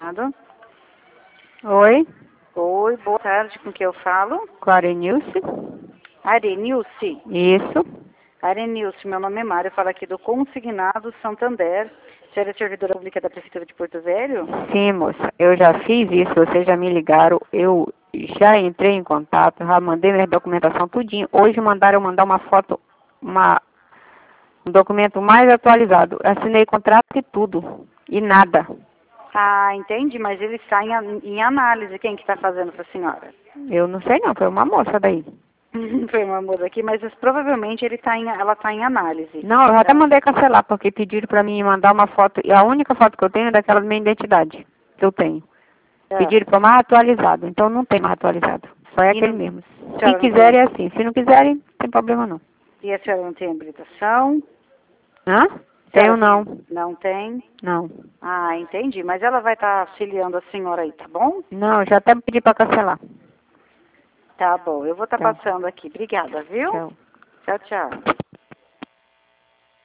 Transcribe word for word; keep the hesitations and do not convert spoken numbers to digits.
Obrigado. Oi, Oi, boa tarde, com quem eu falo? com a Arenilce. Arenilce. Isso. Arenilce, meu nome é Mário, eu falo aqui do Consignado Santander. Você é servidora pública da Prefeitura de Porto Velho? Sim, moça. Eu já fiz isso, vocês já me ligaram. Eu já entrei em contato, já mandei minha documentação tudinho. Hoje mandaram eu mandar uma foto, uma, um documento mais atualizado. Assinei contrato e tudo. E nada. Ah, entendi, mas ele está em, an- em análise. Quem que está fazendo para a senhora? Eu não sei não, foi uma moça daí. Foi uma moça aqui, mas provavelmente ele tá em, ela está em análise. Não, eu já até Tá? mandei cancelar, porque pediram pra mim mandar uma foto. E a única foto que eu tenho é daquela da minha identidade. Que eu tenho. É. Pediram para mais atualizado, então não tem mais atualizado. Só é E aquele não- mesmo. a Se senhora não quiserem é tem, assim, se não quiserem, não tem problema não. e a senhora não tem habilitação? Hã? A senhora Tenho tem? não. Não tem? Não. Ah, entendi. Mas ela vai estar auxiliando a senhora aí, tá bom? Não, já até pedi para cancelar. Tá bom, eu vou estar Tá. passando aqui. Obrigada, viu? Tchau. Tchau, tchau.